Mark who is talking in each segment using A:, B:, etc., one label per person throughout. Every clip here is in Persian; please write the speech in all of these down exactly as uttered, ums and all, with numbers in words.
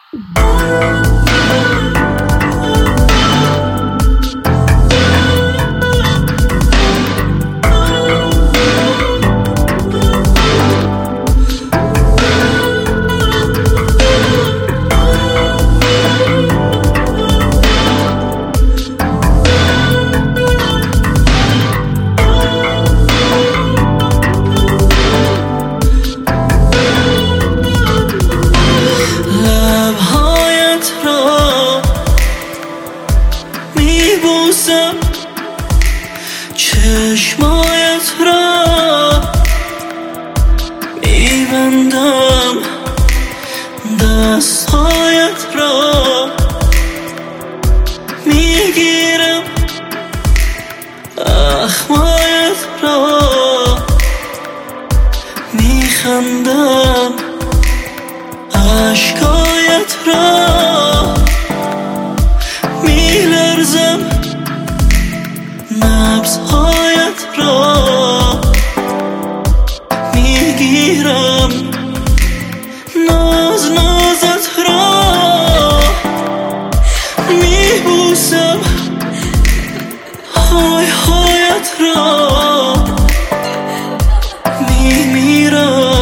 A: چشمایت را میبندم، دستهایت را میگیرم، اخمایت را میخندم، اشکایت را میلرزم، نبضهایت را میگیرم، ناز نازت را میبوسم، های هایت را میمیرم.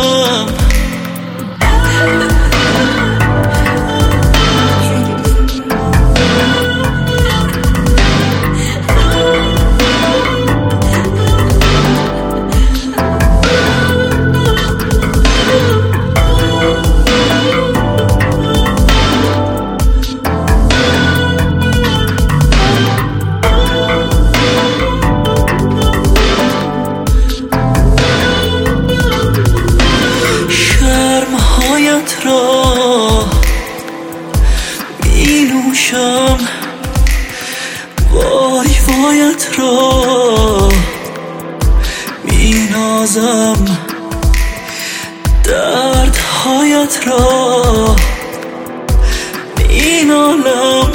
A: را می نوشم، وای وایت را می نازم، دردهایت را می نالم،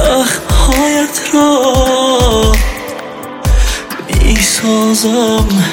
A: زخمهایت را می سازم.